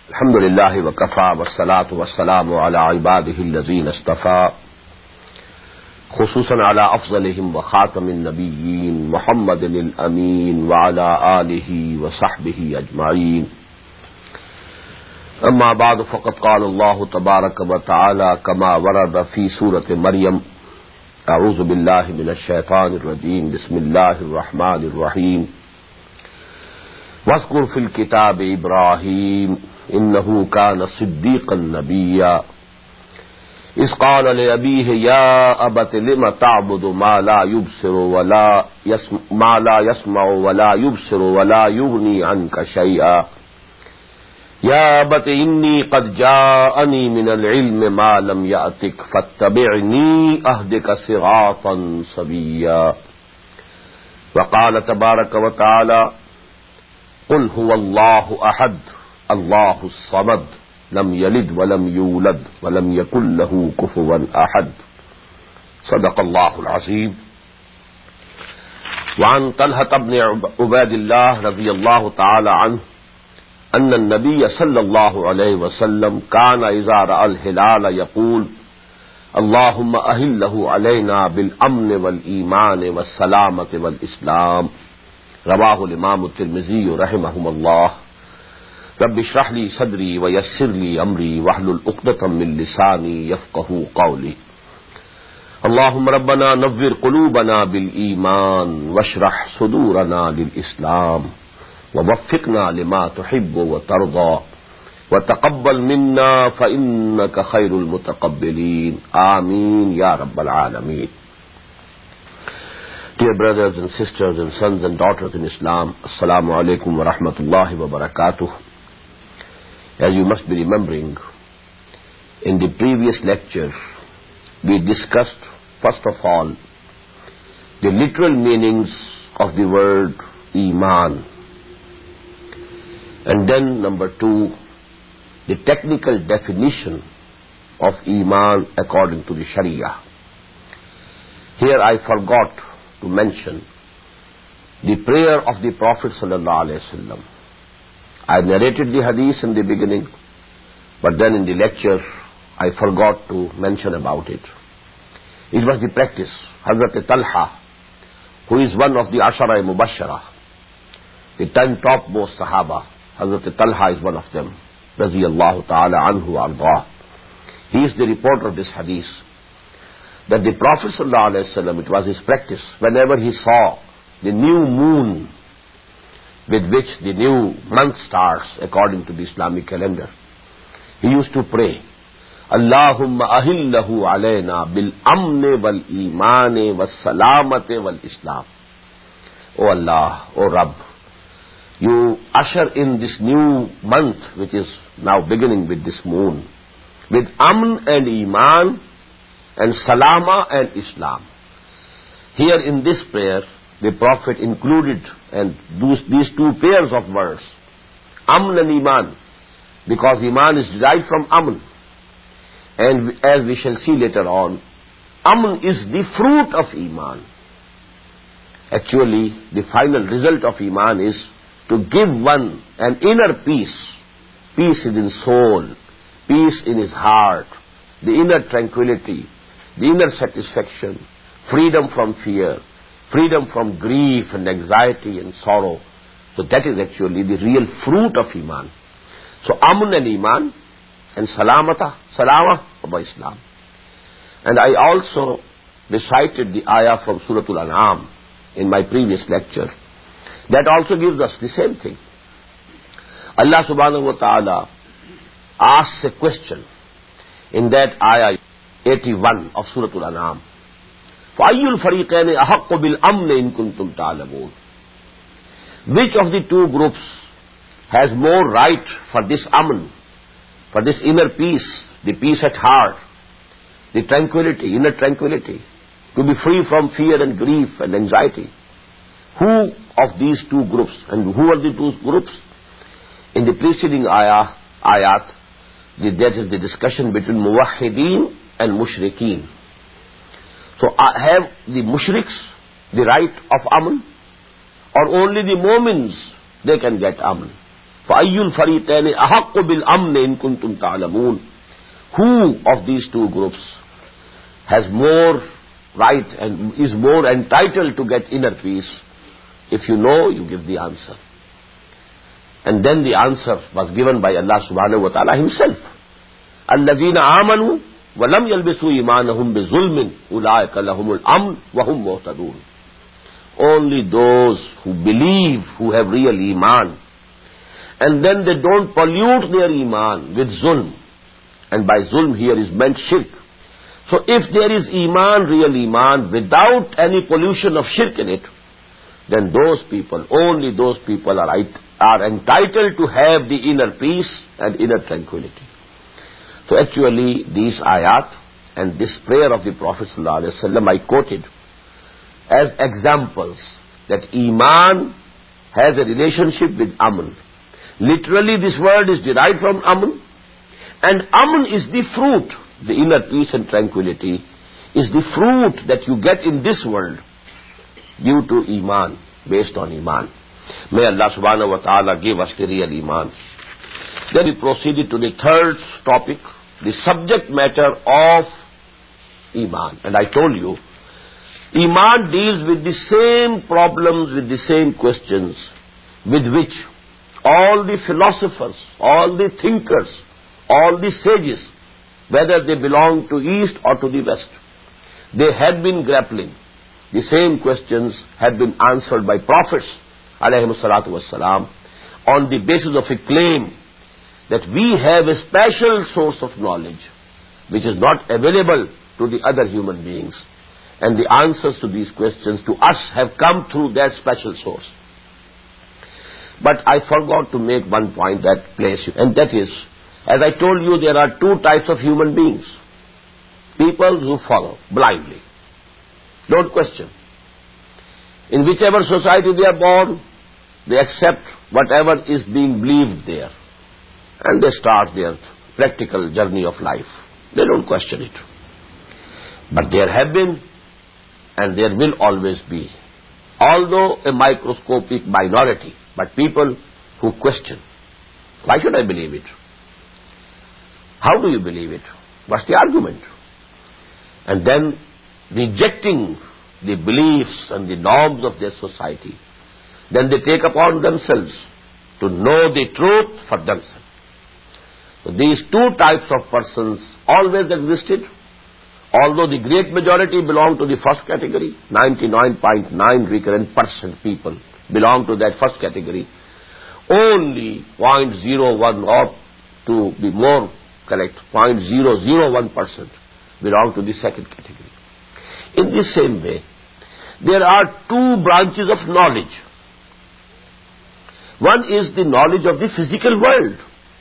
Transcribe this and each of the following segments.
अल्हम्दुलिल्लाहि वकफ़ा वस्सलातु वस्सलामु अला इबादिहिल्लज़ीना इस्तफ़ा खुसूसन अला अफ़ज़लिहिम व ख़ातमिन नबिय्यीन मुहम्मदिनिल अमीन व अला आलिहि व सहबिहि अजमाईन। अम्मा बाद फ़क़द क़ाल अल्लाहु तबारक व तआला कमा वरद फ़ी सूरत मरियम अऊज़ु बिल्लाहि मिनश शैतानिर रजीम बिस्मिल्लाहिर रहमानिर रहीम वज़्कुर फ़िल किताब इब्राहीम इन्नहु कान सिद्दीक़न नबिय्या इज़ क़ाल लिअबीहि या अबति लिम तअबुदु मा ला यस्मअु वला युबसिरु वला युग़नी अन्का शैआ या अबति इन्नी क़द जाअनी मिनल इल्मि मा लम यअतिक फत्तबिअनी अहदिक सिरातन सविय्या। वक़ाल तबारक व तआला क़ुल हुवल्लाहु अहद अल्लाहुस समद लम यलिद वलम यूलद वलम यकुल लहू कुफुवन अहद। सदक़ल्लाहुल अज़ीम। वअन तलहत इब्न उबैदिल्लाह रज़ियल्लाहु तआला अन्हु अन्न नबी सल्लल्लाहु अलैहि वसल्लम कान इज़ा रअल हिलाल यक़ूल अल्लाहुम्मा अहिल्लहु अलैना बिल अम्न वल ईमान वस्सलामति वल इस्लाम। रवाहुल इमाम तिर्मिज़ी रहमहुल्लाह। रब्बि इश्रह ली सदरी व यस्सिर ली अमरी वहलुल उक़दतम मिन लिसानी यफ़क़हू क़ौली। अल्लाहुम्मा रब्बना नव्विर क़ुलूबना बिल ईमान वश्रह सुदूरना लिल इस्लाम ववफ़्फ़िक़ना लिमा तुहिब्बु व तर्ज़ा व तक़ब्बल मिन्ना फ़इन्नका ख़ैरुल मुतक़ब्बिलीन। आमीन या रब्बल आलमीन। Dear brothers and sisters and sons and daughters in Islam, Assalamu alaikum wa rahmatullahi wa barakatuh. As you must be remembering, in the previous lecture, we discussed, first of all, the literal meanings of the word Iman. And then, number two, the technical definition of Iman according to the Sharia. Here I forgot to mention the prayer of the Prophet sallallahu alaihi wasallam. I narrated the hadith in the beginning, but then in the lecture I forgot to mention about it. It was the practice. Hazrat Talha, who is one of the Ashara Mubashshara, the 10 topmost Sahaba, Hazrat Talha is one of them, Raziyallahu ta'ala anhu ardah. He is the reporter of this hadith, that the Prophet sallallahu alaihi wasallam, it was his practice, whenever he saw the new moon with which the new month starts according to the Islamic calendar, he used to pray, Allahumma ahillahu alayna bil amne wal imane was salamate wal islam. O Allah, O Rabb, you usher in this new month which is now beginning with this moon, with amn and iman and salama and Islam. Here in this prayer, the Prophet included and these two pairs of words, amn and iman, because iman is derived from amn. And as we shall see later on, amn is the fruit of iman. Actually, the final result of iman is to give one an inner peace, peace in his soul, peace in his heart, the inner tranquility, the inner satisfaction, freedom from fear, freedom from grief and anxiety and sorrow. So that is actually the real fruit of Iman. So Amun and Iman and Salama by Islam. And I also recited the ayah from Surah Al-An'am in my previous lecture. That also gives us the same thing. Allah subhanahu wa ta'ala asks a question in that ayah 81 of Surah Al-An'am. فَأَيُّ الْفَرِيقَيْنِ أَحَقُّ بِالْأَمْنِ إِن كُنتُمْ تَعْلَمُونَ. Which of the two groups has more right for this amn, for this inner peace, the peace at heart, the tranquility, inner tranquility, to be free from fear and grief and anxiety? Who of these two groups, and who are the two groups? In the preceding ayat, that is the discussion between muwahhideen and mushrikeen. So have the mushriks the right of amn, or only the mu'mins, they can get amn? فَأَيُّ الْفَرِيقَيْنِ أَحَقُّ بِالْأَمْنِ إِن كُنتُمْ تَعْلَمُونَ. Who of these two groups has more right and is more entitled to get inner peace? If you know, you give the answer. And then the answer was given by Allah subhanahu wa ta'ala himself. الَّذِينَ آمَنُوا وَلَمْ يَلْبِسُوا إِيمَانَهُمْ بِظُلْمٍ أُولَٰئِكَ لَهُمُ الْأَمْنُ وَهُمْ مُهْتَدُونَ. Only those who believe, who have real iman, and then they don't pollute their iman with zulm. And by zulm here is meant shirk. So if there is iman, real iman, without any pollution of shirk in it, then those people, only those people are entitled to have the inner peace and inner tranquility. So actually these ayat and this prayer of the Prophet ﷺ I quoted as examples that iman has a relationship with aman. Literally this word is derived from aman, and aman is the fruit. The inner peace and tranquility is the fruit that you get in this world due to iman, based on iman. May Allah subhanahu wa ta'ala give us the real iman. Then we proceeded to the third topic, the subject matter of iman. And I told you, iman deals with the same problems, with the same questions with which all the philosophers, all the thinkers, all the sages, whether they belong to East or to the West, they had been grappling. The same questions had been answered by prophets, alayhimus salatu wassalam, on the basis of a claim that we have a special source of knowledge which is not available to the other human beings. And the answers to these questions to us have come through that special source. But I forgot to make one point that place, and that is, as I told you, there are two types of human beings. People who follow blindly. Don't question. In whichever society they are born, they accept whatever is being believed there. And they start their practical journey of life. They don't question it. But there have been, and there will always be, although a microscopic minority, but people who question. Why should I believe it? How do you believe it? What's the argument? And then rejecting the beliefs and the norms of their society, then they take upon themselves to know the truth for themselves. So these two types of persons always existed, although the great majority belong to the first category. 99.9 recurrent percent people belong to that first category. Only 0.01, or to be more correct, 0.001% belong to the second category. In the same way, there are two branches of knowledge. One is the knowledge of the physical world.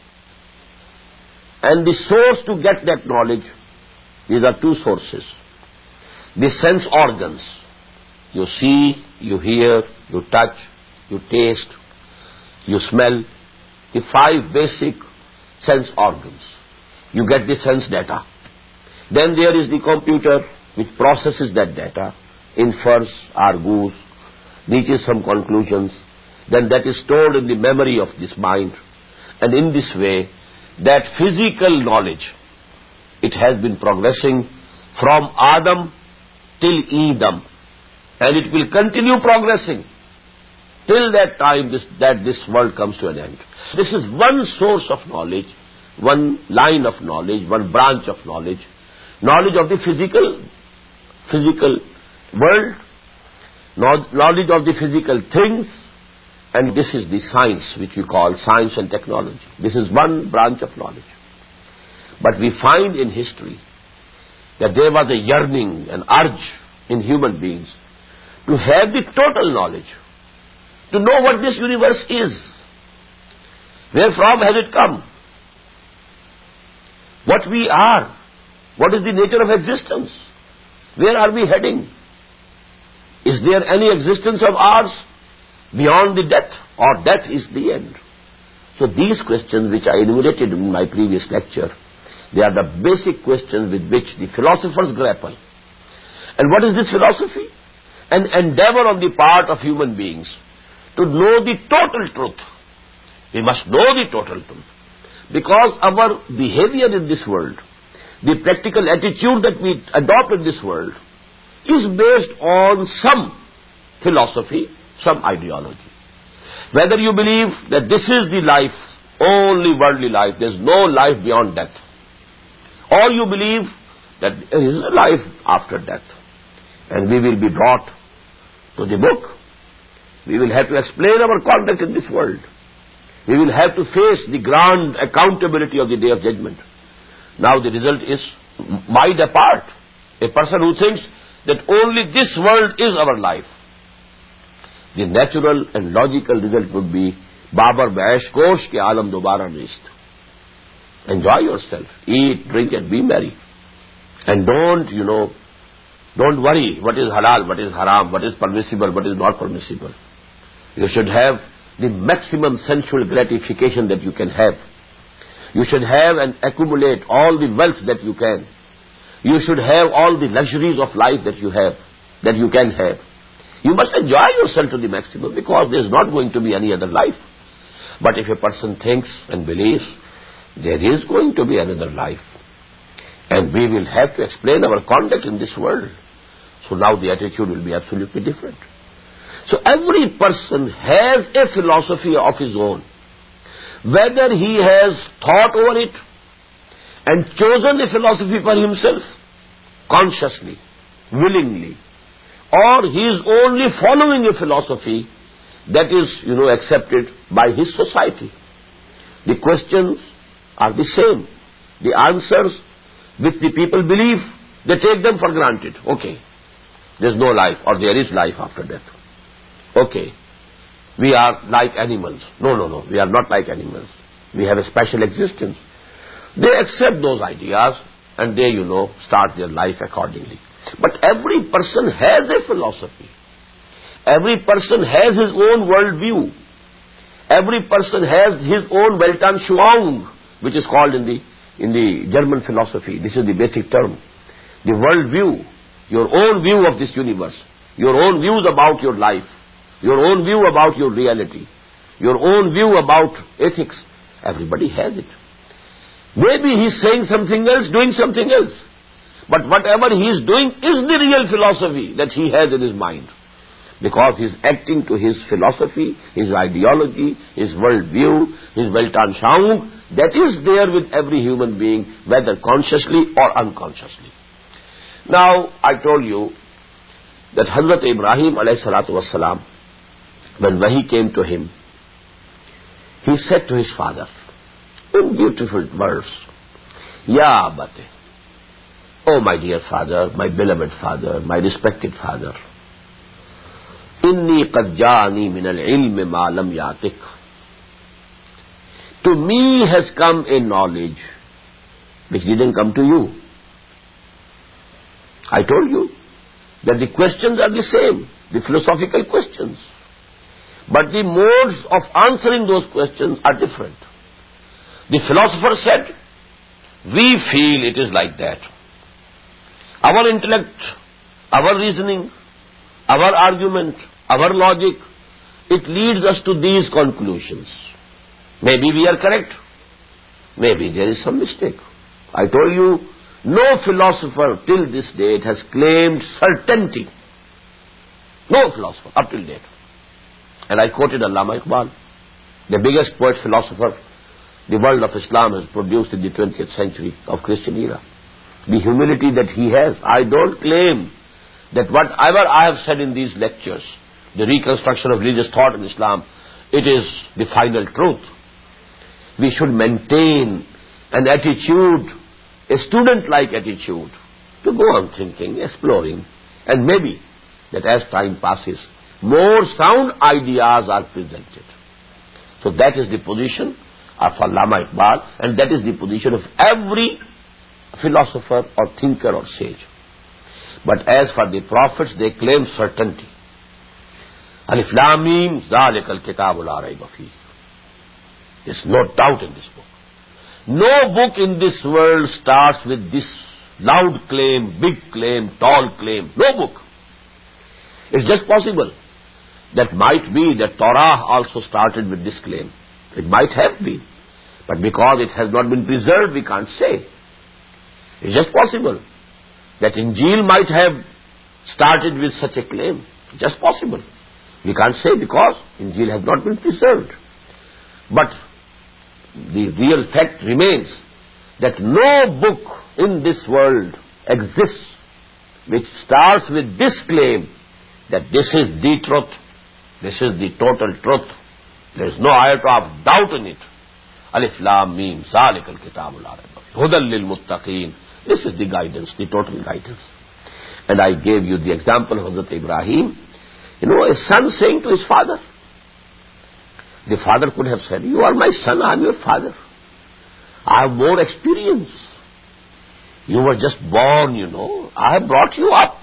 And the source to get that knowledge, these are two sources. The sense organs. You see, you hear, you touch, you taste, you smell. The five basic sense organs. You get the sense data. Then there is the computer which processes that data, infers, argues, reaches some conclusions. Then that is stored in the memory of this mind. And in this way, that physical knowledge, it has been progressing from Adam till Edom. And it will continue progressing till that time that this world comes to an end. This is one source of knowledge, one line of knowledge, one branch of knowledge. Knowledge of the physical world, knowledge of the physical things, and this is the science which we call science and technology. This is one branch of knowledge. But we find in history that there was a yearning, an urge in human beings to have the total knowledge, to know what this universe is, wherefrom has it come, what we are, what is the nature of existence, where are we heading, is there any existence of ours beyond the death, or death is the end. So these questions which I enumerated in my previous lecture, they are the basic questions with which the philosophers grapple. And what is this philosophy? An endeavor on the part of human beings to know the total truth, We must know the total truth. Because our behavior in this world, the practical attitude that we adopt in this world, is based on some philosophy, some ideology. Whether you believe that this is the life, only worldly life, there is no life beyond death, or you believe that there is a life after death, and we will be brought to the book. We will have to explain our conduct in this world. We will have to face the grand accountability of the Day of Judgment. Now the result is wide apart. A person who thinks that only this world is our life, the natural and logical result would be Babar Baish Kosh ke alam dobara nist. Enjoy yourself, eat, drink and be merry. And don't worry what is halal, what is haram, what is permissible, what is not permissible. You should have the maximum sensual gratification that you can have. You should have and accumulate all the wealth that you can. You should have all the luxuries of life that you can have. You must enjoy yourself to the maximum, because there is not going to be any other life. But if a person thinks and believes there is going to be another life, and we will have to explain our conduct in this world, so now the attitude will be absolutely different. So every person has a philosophy of his own. Whether he has thought over it and chosen a philosophy for himself, consciously, willingly, or he is only following a philosophy that is, accepted by his society. The questions are the same. The answers which the people believe, they take them for granted. Okay, there is no life, or there is life after death. Okay, we are like animals. No, we are not like animals. We have a special existence. They accept those ideas and they, start their life accordingly. But every person has a philosophy. Every person has his own world view. Every person has his own Weltanschauung, which is called in the German philosophy. This is the basic term. The world view, your own view of this universe, your own views about your life, your own view about your reality, your own view about ethics. Everybody has it. Maybe he is saying something else, doing something else. But whatever he is doing is the real philosophy that he has in his mind. Because he is acting to his philosophy, his ideology, his world view, his Weltanschauung, that is there with every human being, whether consciously or unconsciously. Now, I told you that Hazrat Ibrahim alayhi salatu wassalam, when Wahi came to him, he said to his father, in beautiful words, Ya Abate, oh my dear father, my beloved father, my respected father, Inni qad ja'ani min al-ilm ma lam yatik. To me has come a knowledge which didn't come to you. I told you that the questions are the same, the philosophical questions. But the modes of answering those questions are different. The philosopher said, we feel it is like that. Our intellect, our reasoning, our argument, our logic, it leads us to these conclusions. Maybe we are correct. Maybe there is some mistake. I told you, no philosopher till this date has claimed certainty. No philosopher up till date. And I quoted Allama Iqbal, the biggest poet philosopher the world of Islam has produced in the 20th century of Christian era. The humility that he has. I don't claim that whatever I have said in these lectures, the reconstruction of religious thought in Islam, it is the final truth. We should maintain an attitude, a student-like attitude, to go on thinking, exploring, and maybe that as time passes, more sound ideas are presented. So that is the position of Allama Iqbal, and that is the position of every philosopher or thinker or sage. But as for the prophets, they claim certainty. Alif Lam Mim, Zalikal Kitabul La Rayba Fihi. There is no doubt in this book. No book in this world starts with this loud claim, big claim, tall claim. No book. It's just possible that might be that Torah also started with this claim. It might have been. But because it has not been preserved, we can't say. It's just possible that Injil might have started with such a claim. Just possible. We can't say because Injil has not been preserved. But the real fact remains that no book in this world exists which starts with this claim that this is the truth, this is the total truth. There is no iota of doubt in it. Alif Lam Mim Zalikal Kitabul la rayba fihi Hudan lil Muttaqin. This is the guidance, the total guidance. And I gave you the example of Hazrat Ibrahim. A son saying to his father. The father could have said, you are my son, I am your father. I have more experience. You were just born, I have brought you up.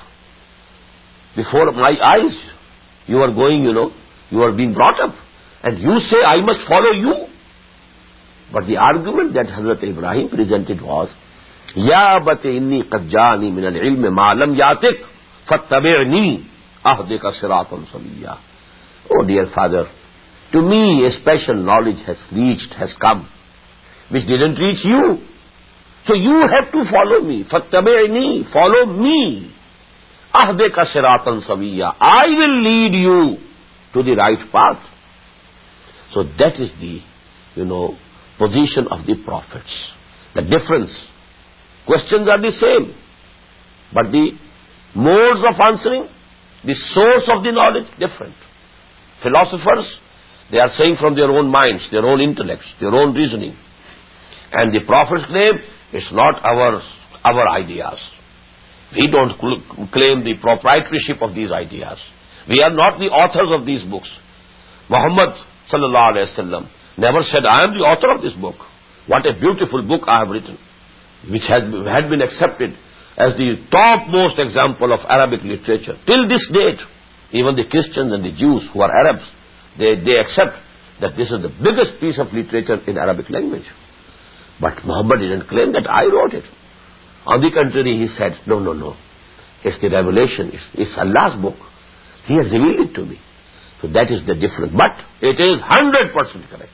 Before my eyes, you are going, you are being brought up. And you say, I must follow you. But the argument that Hazrat Ibrahim presented was, Ya abati inni qad jani min al-ilmi ma lam yatik fattabi'ni ahdika siratan saviyya. Oh dear father, to me a special knowledge has come, which didn't reach you. So you have to follow me. Fattabi'ni, follow me. Ahdika siratan saviyya. I will lead you to the right path. So that is the, position of the prophets. The difference. Questions are the same, but the modes of answering, the source of the knowledge, different. Philosophers, they are saying from their own minds, their own intellects, their own reasoning. And the prophets claim, it's not our ideas. We don't claim the proprietorship of these ideas. We are not the authors of these books. Muhammad sallallahu alaihi wasallam never said, I am the author of this book. What a beautiful book I have written, which had been accepted as the topmost example of Arabic literature. Till this date, even the Christians and the Jews who are Arabs, they accept that this is the biggest piece of literature in Arabic language. But Muhammad didn't claim that I wrote it. On the contrary, he said, no. It's the revelation. It's Allah's book. He has revealed it to me. So that is the difference. But it is 100% correct.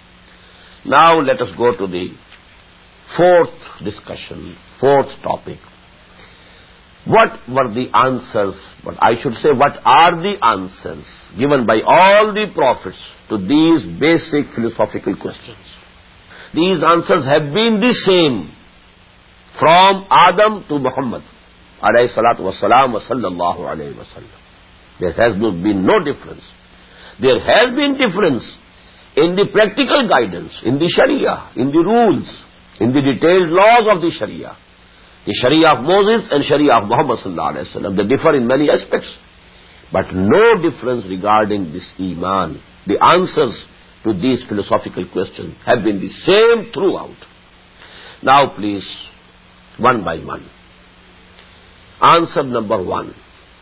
Now let us go to the fourth discussion, fourth topic. What were the answers, but I should say what are the answers given by all the prophets to these basic philosophical questions? These answers have been the same from Adam to Muhammad alayhi salatu wassalam wa sallallahu alayhi wa sallam. There has been no difference. There has been difference in the practical guidance, in the Sharia, in the rules, in the detailed laws of the Sharia. The Sharia of Moses and Sharia of Muhammad sallallahu alayhi wa sallam, they differ in many aspects. But no difference regarding this Iman. The answers to these philosophical questions have been the same throughout. Now please, one by one. Answer number one.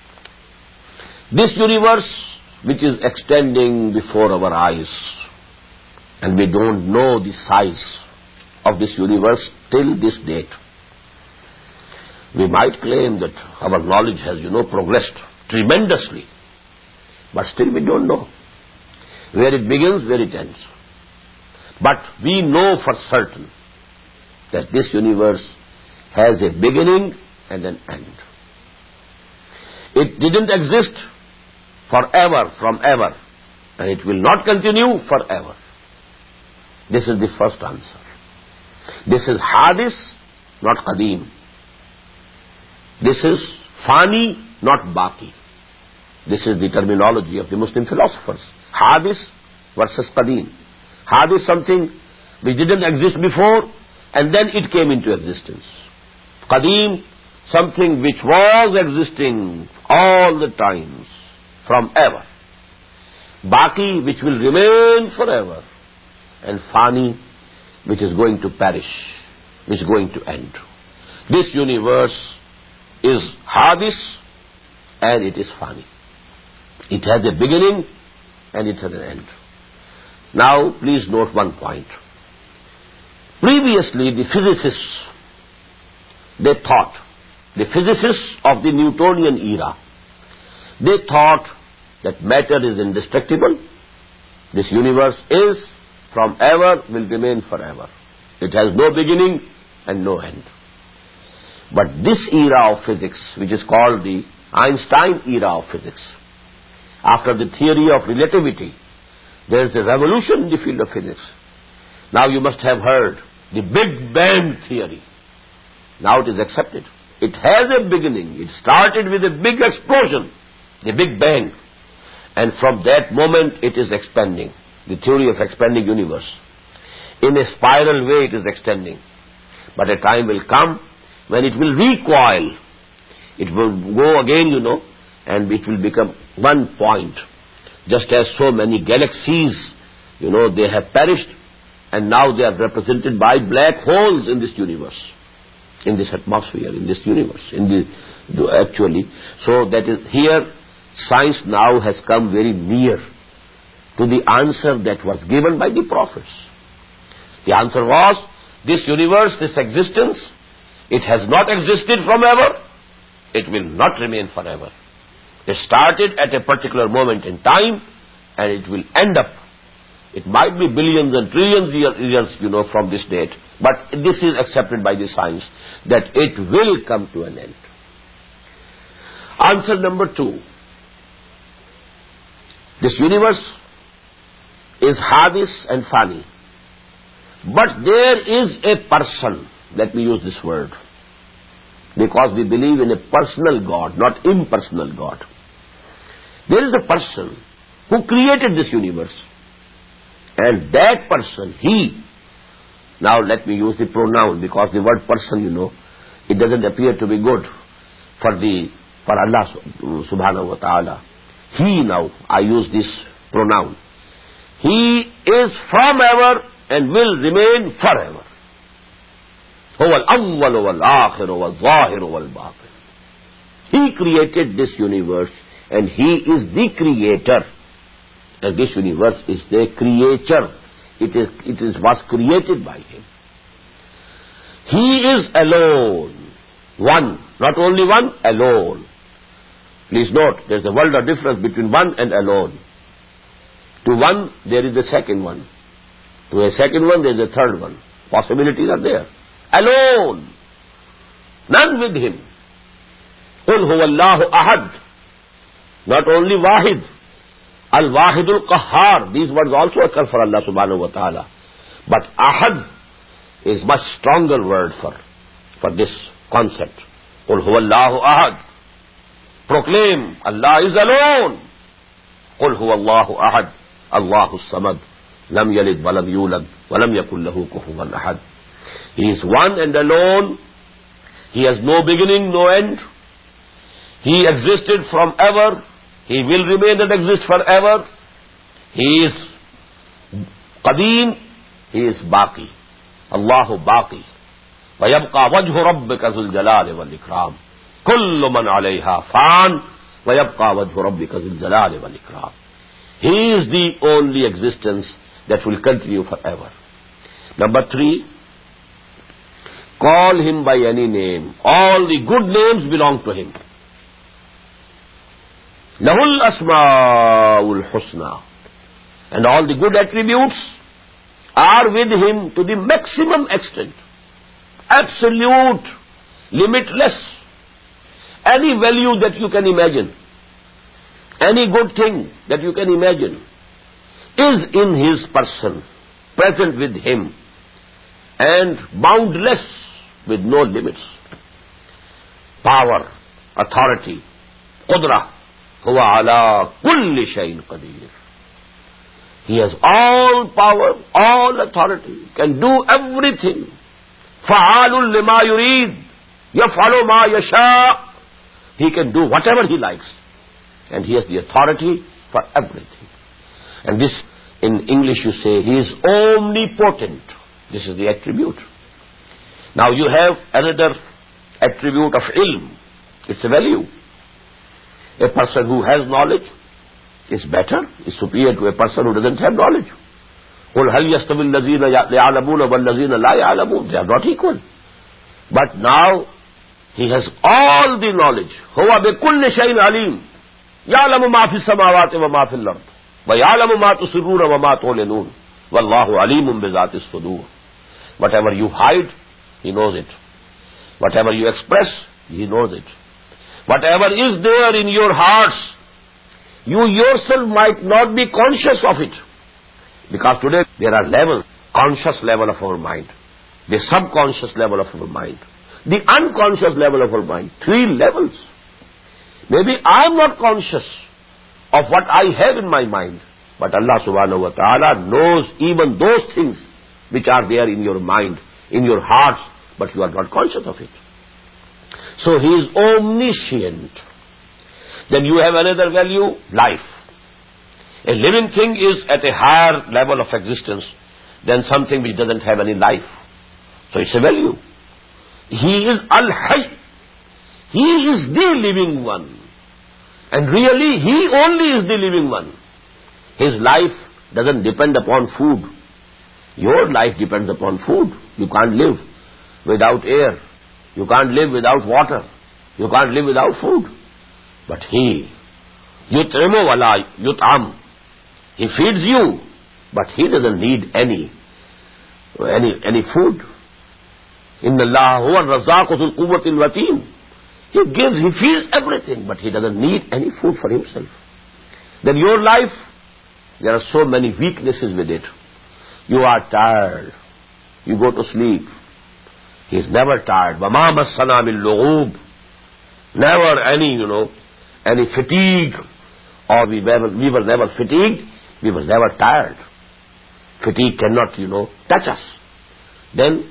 This universe which is extending before our eyes, and we don't know the size of this universe till this date. We might claim that our knowledge has, progressed tremendously, but still we don't know where it begins, where it ends. But we know for certain that this universe has a beginning and an end. It didn't exist forever, from ever, and it will not continue forever. This is the first answer. This is Hadis, not Qadim. This is Fani, not Baqi. This is the terminology of the Muslim philosophers. Hadis versus Qadim. Hadis, something which didn't exist before, and then it came into existence. Qadim, something which was existing all the times, from ever. Baqi, which will remain forever. And Fani, which is going to perish, which is going to end. This universe is Hadis and it is Fani. It has a beginning and it has an end. Now, please note one point. Previously, the physicists, they thought, the physicists of the Newtonian era, they thought that matter is indestructible, this universe is, from ever will remain forever. It has no beginning and no end. But this era of physics, which is called the Einstein era of physics, after the theory of relativity, there is a revolution in the field of physics. Now you must have heard the Big Bang theory. Now it is accepted. It has a beginning. It started with a big explosion, the Big Bang. And from that moment it is expanding. The theory of expanding universe. In a spiral way it is extending. But a time will come when it will recoil. It will go again, and it will become one point. Just as so many galaxies, they have perished, and now they are represented by black holes in this universe, in this atmosphere, in this universe, actually. So that is, here science now has come very near to the answer that was given by the prophets. The answer was, this universe, this existence, it has not existed from ever, it will not remain forever. It started at a particular moment in time, and it will end up. It might be billions and trillions years, from this date, but this is accepted by the science, that it will come to an end. Answer number 2. This universe is hadis and fani. But there is a person, let me use this word, because we believe in a personal God, not impersonal God. There is a person who created this universe, and that person, he, now let me use the pronoun, because the word person, it doesn't appear to be good for Allah subhanahu wa ta'ala. He, now, I use this pronoun. He is from ever and will remain forever. هو الأول والآخر والظاهر والباطن. He created this universe, and he is the creator. And this universe is the creature. It was created by him. He is alone. One. Not only one, alone. Please note, there is a world of difference between one and alone. To one, there is a second one. To a second one, there is a third one. Possibilities are there. Alone. None with him. قُلْ هُوَ اللَّهُ أَحَدٌ. Not only Wahid. Al-Wahidul Qahhar. These words also occur for Allah subhanahu wa ta'ala. But Ahad is much stronger word for this concept. قُلْ هُوَ اللَّهُ أَحَدٌ. Proclaim, Allah is alone. قُلْ هُوَ اللَّهُ أَحَدٌ. اللَّهُ الصَّمَدُ. لَمْ يَلِدْ وَلَمْ يُولَدْ وَلَمْ يَكُنْ لَهُ كُفُوًا أَحَدٌ. He is one and alone. He has no beginning, no end. He existed from ever. He will remain and exist forever. He is Qadeem. He is Baqi. Allahu Baqi. وَيَبْقَى وَجْهُ رَبِّكَ ذُو الْجَلَالِ وَالْإِكْرَامِ كُلُّ مَنْ عَلَيْهَا فَانٍ وَيَبْقَى وَجْهُ رَبِّكَ ذُو الْجَلَالِ وَالْإِكْرَامِ. He is the only existence that will continue forever. Number 3, call him by any name. All the good names belong to him. Lahul asmaul husna. And all the good attributes are with him to the maximum extent. Absolute, limitless. Any value that you can imagine, any good thing that you can imagine is in his person, present with him, and boundless with no limits. Power, authority, qudra, huwa ala kulli shayin qadir. He has all power, all authority, can do everything. Fa'alun lima yurid, yaf'alu ma yasha. He can do whatever he likes. And he has the authority for everything. And this, in English you say, he is omnipotent. This is the attribute. Now you have another attribute of ilm. It's a value. A person who has knowledge is better, is superior to a person who doesn't have knowledge. قُلْ هَلْ يَسْتَوِي الَّذِينَ يَعْلَمُونَ وَالَّذِينَ لَا يَعْلَمُونَ. They are not equal. But now he has all the knowledge. هُوَ بِكُلِّ شَيْءٍ عَلِيمٌ يَعْلَمُ مَا فِي السَّمَاوَاتِ وَمَا فِي الْأَرْضِ وَيَعْلَمُ مَا تُسِرُّونَ وَمَا تُعْلِنُونَ Wallahu alimun bi zatis sudur. Whatever you hide, He knows it. Whatever you express, He knows it. Whatever is there in your hearts, you yourself might not be conscious of it. Because today there are levels, conscious level of our mind, the subconscious level of our mind, the unconscious level of our mind. 3 levels. Maybe I am not conscious of what I have in my mind, but Allah subhanahu wa ta'ala knows even those things which are there in your mind, in your hearts, but you are not conscious of it. So He is omniscient. Then you have another value, life. A living thing is at a higher level of existence than something which doesn't have any life. So it's a value. He is Al-Hayy. He is the living one. And really, He only is the living one. His life doesn't depend upon food. Your life depends upon food. You can't live without air. You can't live without water. You can't live without food. But He, yut'imu wa la yut'am. He feeds you, but He doesn't need any food. Inna Allah huwa ar-razzaqu dhul quwwati al-mateen. He gives, He feeds everything, but He doesn't need any food for Himself. Then your life, there are so many weaknesses with it. You are tired. You go to sleep. He is never tired. وَمَا مَسَّنَا مِن لُغُوبٍ. Never any fatigue. Or we were never fatigued. We were never tired. Fatigue cannot, touch us. Then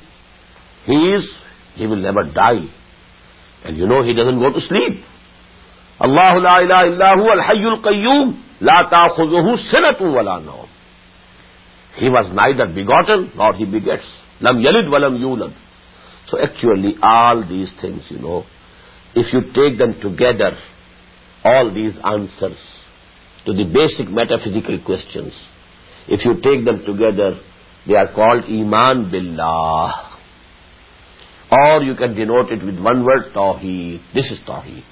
He will never die. And He doesn't go to sleep. Allahu la ilaha illa huwa al-hayyul qayyum la ta'khudhuhu sinatun wa la nawm. He was neither begotten nor He begets. Lam yalid wa lam yulad. So actually all these things, if you take them together, all these answers to the basic metaphysical questions, if you take them together, they are called Iman Billah. Or you can denote it with one word, Tawheed. This is Tawheed.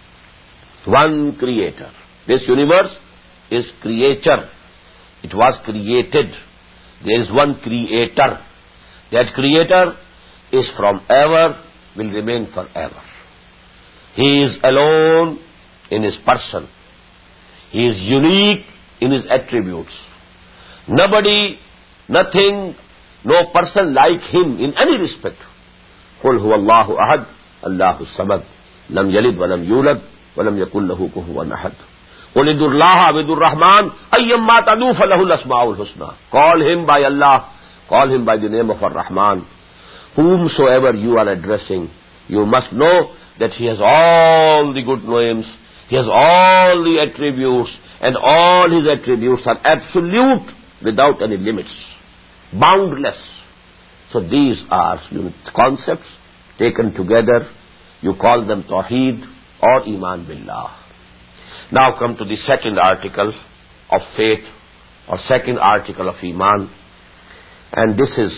One Creator. This universe is creature. It was created. There is one Creator. That Creator is from ever, will remain forever. He is alone in His person. He is unique in His attributes. Nobody, nothing, no person like Him in any respect. قُلْ هُوَ اللَّهُ أَحَدٌ اللَّهُ الصَّمَدُ لَمْ يَلِدْ وَلَمْ يُولَدْ وَلَمْ يَكُنْ لَهُ كُفُوًا أَحَدٌ قُلِ ادْعُوا اللَّهَ أَوِ ادْعُوا الرَّحْمَنَ أَيَّمَّا تَدْعُوا فَلَهُ الْأَسْمَاءُ الْحُسْنَى. Call Him by Allah. Call Him by the name of Ar-Rahman. Whomsoever you are addressing, you must know that He has all the good names. He has all the attributes, and all His attributes are absolute, without any limits, boundless. So these are concepts taken together. You call them Tawheed or Iman Billah. Now come to the second article of faith, or second article of Iman. And this is,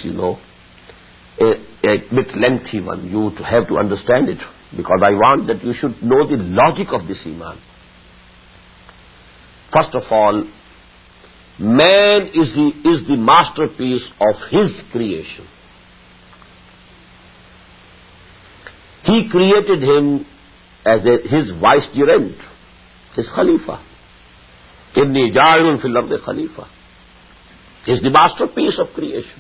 a bit lengthy one. You have to understand it, because I want that you should know the logic of this Iman. First of all, man is the masterpiece of His creation. He created him as his vicegerent, his Khalifa. Inni ja'ilun fil ardi Khalifa. He is the masterpiece of creation.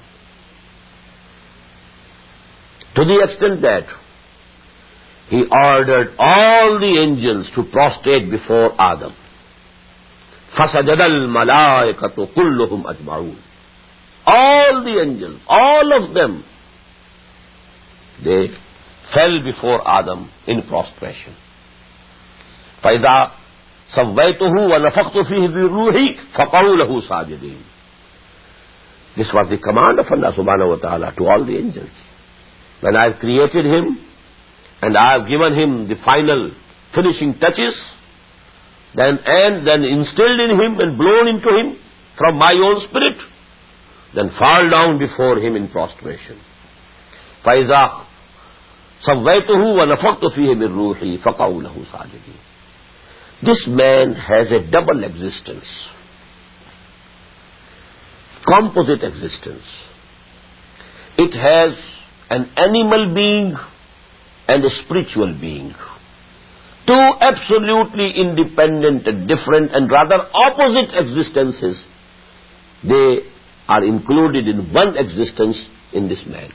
To the extent that He ordered all the angels to prostrate before Adam. فَسَجَدَ الْمَلَائِكَةُ كُلُّهُمْ أَجْمَعُونَ. All the angels, all of them, they fell before Adam in prostration. فَإِذَا سَوَّيْتُهُ وَنَفَخْتُ فِيهِ مِنْ رُوحِي فَقَعُوا لَهُ سَاجِدِينَ. This was the command of Allah subhanahu wa ta'ala to all the angels. When I have created him, and I have given him the final finishing touches, then instilled in him and blown into him from my own spirit, then fall down before him in prostration. فَإِذَا سَوَّيْتُهُ وَنَفَخْتُ فِيهِ مِنْ رُوحِي فَقَعُوا لَهُ سَاجِدِينَ. This man has a double existence. composite existence. It has an animal being and a spiritual being. Two absolutely independent, different, and rather opposite existences. They are included in one existence in this man.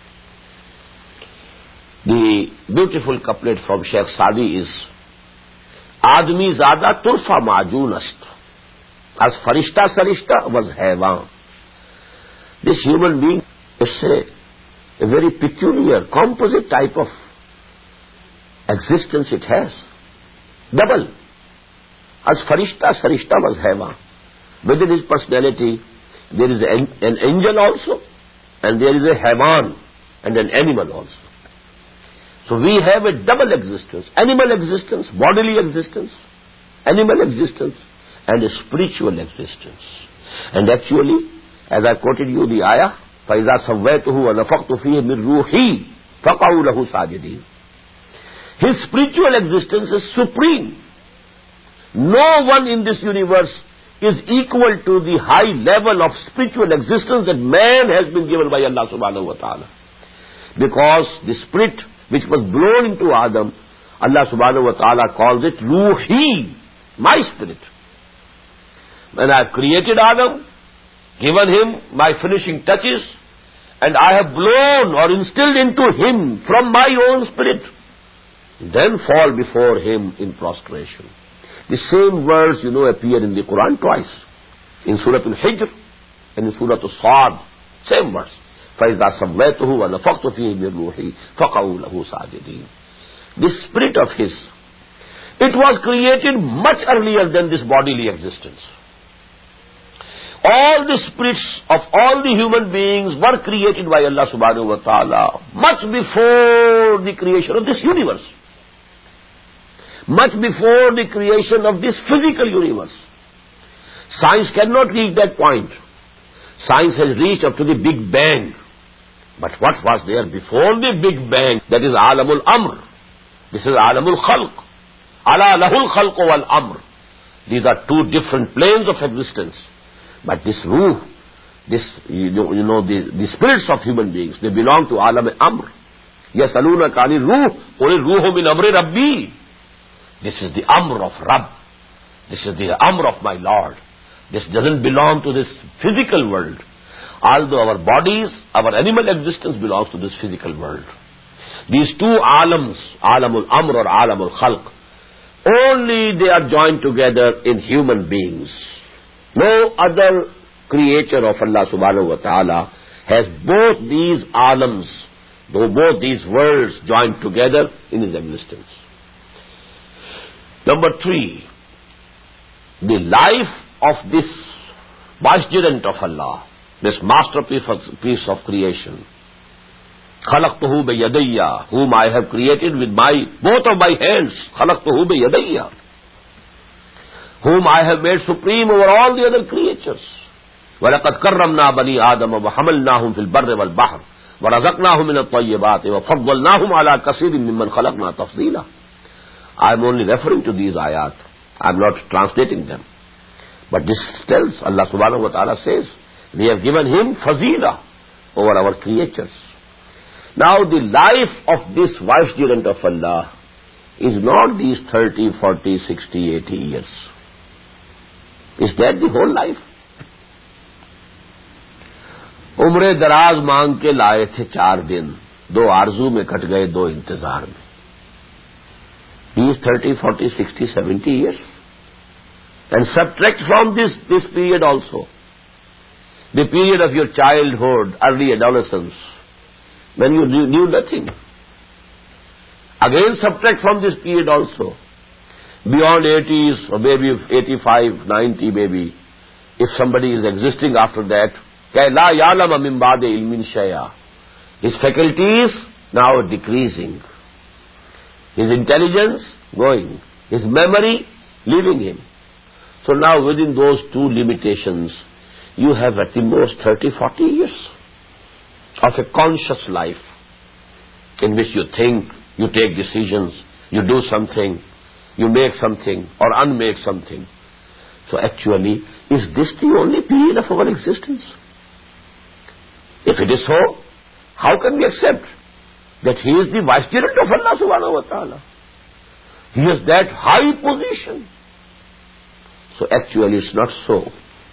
The beautiful couplet from Shaykh Sadi is, Admi zada turfa ma'junast, as farishta sarishta was haywan. This human being is a very peculiar, composite type of existence it has. Double. As farishta sarishta was haywan. Within his personality, there is an angel also, and there is a haywan, and an animal also. So we have a double existence, animal existence, bodily existence, animal existence, and a spiritual existence. And actually, as I quoted you the ayah, فَإِذَا سَوَّيْتُهُ وَنَفَخْتُ فِيهِ مِنْ رُوحِي فَقَعُوا لَهُ سَاجِدِينَ. His spiritual existence is supreme. No one in this universe is equal to the high level of spiritual existence that man has been given by Allah subhanahu wa ta'ala. Because the spirit which was blown into Adam, Allah subhanahu wa ta'ala calls it Ruhi, my spirit. When I have created Adam, given him my finishing touches, and I have blown or instilled into him from my own spirit, then fall before him in prostration. The same words, appear in the Quran twice. In Surah Al-Hijr and in Surah Al-Sad. Same words. فَإِذَا سَوَّيْتُهُ وَنَفَخْتُ فِيهِ مِنْ رُوحِي فَقَعُوا لَهُ سَاجِدِينَ. This spirit of his, it was created much earlier than this bodily existence. All the spirits of all the human beings were created by Allah subhanahu wa ta'ala much before the creation of this universe. Much before the creation of this physical universe. Science cannot reach that point. Science has reached up to the Big Bang. But what was there before the Big Bang? That is Alamul Amr. This is Alamul Khalq. Ala lahul khalq wal amr. These are two different planes of existence. But this ruh, the spirits of human beings, they belong to Alam Amr. Yasaluna kani ruh, qul ruhu min amri rabbi. This is the Amr of Rabb. This is the Amr of my Lord. This doesn't belong to this physical world. Although our bodies, our animal existence belongs to this physical world. These two alams, Alamul Amr or Alamul Khalq, only they are joined together in human beings. No other creature of Allah subhanahu wa ta'ala has both these alams, both these worlds joined together in his existence. Number 3, the life of this vicegerent of Allah, this masterpiece of creation, خَلَقْتُهُ بِيَدَيَّ, whom I have created with both of my hands, خَلَقْتُهُ بِيَدَيَّ, whom I have made supreme over all the other creatures. وَلَقَدْ كَرَّمْنَا بَنِي آدَمَ وَحَمَلْنَاهُمْ فِي الْبَرِّ وَالْبَحْرِ وَرَزَقْنَاهُمْ مِنَ الطَّيِّبَاتِ وَفَضَّلْنَاهُمْ عَلَى كَثِيرٍ مِّمَّنْ خَلَقْنَا تَفْضِيلًا. I am only referring to these ayat. I am not translating them. But this tells, Allah subhanahu wa ta'ala says, we have given him fazila over our creatures. Now the life of this vicegerent of Allah is not these 30, 40, 60, 80 years. Is that the whole life? उम्र दराज मांग के लाए थे 4 दिन, 2 आरजू में cut गए 2 इंतजार में. These 30, 40, 60, 70 years. And subtract from this period also the period of your childhood, early adolescence, when you knew nothing. Again subtract from this period also. Beyond 80s or maybe 85, 90 maybe, if somebody is existing after that, لَا يَعْلَمَ مِنْ بَعْدِ عِلْمٍ شَيْئًا. His faculties now decreasing. His intelligence going. His memory leaving him. So now within those 2 limitations, you have at the most 30, 40 years of a conscious life in which you think, you take decisions, you do something, you make something or unmake something. So actually, is this the only period of our existence? If it is so, how can we accept that he is the vicegerent of Allah subhanahu wa ta'ala? He has that high position. So actually it's not so.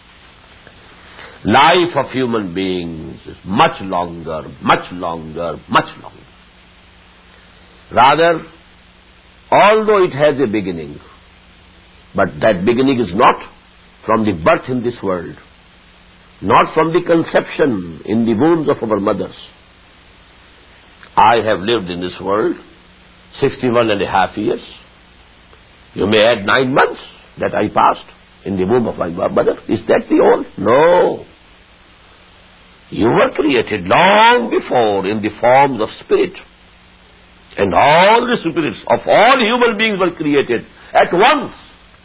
Life of human beings is much longer, much longer, much longer. Rather, although it has a beginning, but that beginning is not from the birth in this world, not from the conception in the wombs of our mothers. I have lived in this world 61.5 years. You may add 9 months that I passed in the womb of my mother. Is that the all? No. You were created long before in the forms of spirit. And all the spirits of all human beings were created at once.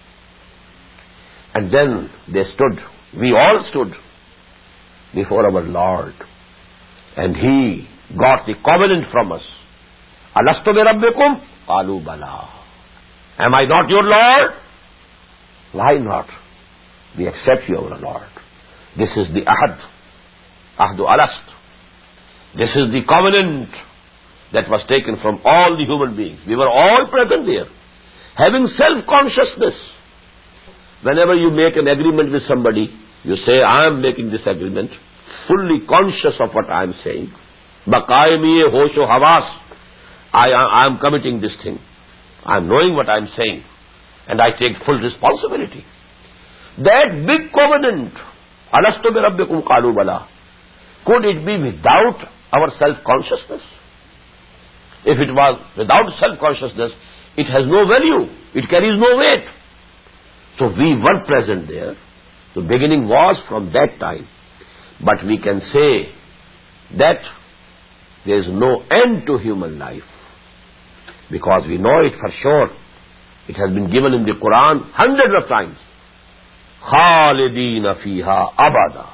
And then they stood, we all stood before our Lord. And He got the covenant from us. Alastu bi rabbikum? Qalu bala. Am I not your Lord? Why not? We accept you, our Lord. This is the ahad. Ahdu alast. This is the covenant that was taken from all the human beings. We were all present there, having self-consciousness. Whenever you make an agreement with somebody, you say, I am making this agreement, fully conscious of what I am saying. Baqaimiye hosho hawas. I am committing this thing. I am knowing what I am saying. And I take full responsibility. That big covenant, alastu bi rabbikum qalu bala, could it be without our self-consciousness? If it was without self-consciousness, it has no value. It carries no weight. So we were present there. The beginning was from that time. But we can say that there is no end to human life. Because we know it for sure. It has been given in the Quran hundreds of times. Khalidina fiha abada.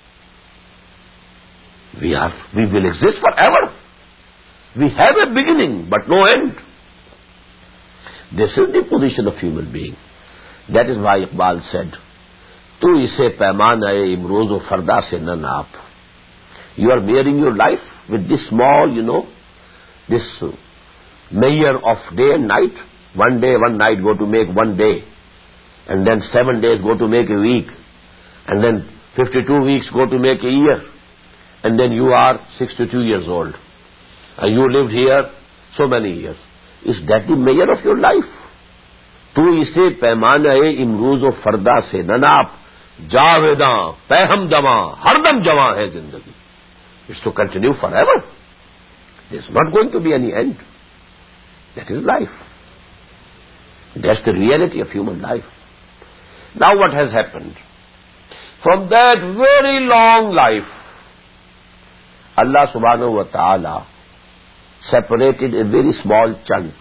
We will exist forever. We have a beginning, but no end. This is the position of human being. That is why Iqbal said, Tu ise paimana-e imroz-o farda se na naap. You are measuring your life with this small, this measure of day and night. One day, one night go to make one day. And then 7 days go to make a week. And then 52 weeks go to make a year. And then you are 62 years old. And you lived here so many years. Is that the measure of your life? Tu ise paimana-e imroz-o farda se na naap. Javedan, peham dama, hardam jama hai zindagi. It's to continue forever. There's not going to be any end. That is life. That's the reality of human life. Now what has happened? From that very long life, Allah subhanahu wa ta'ala separated a very small chunk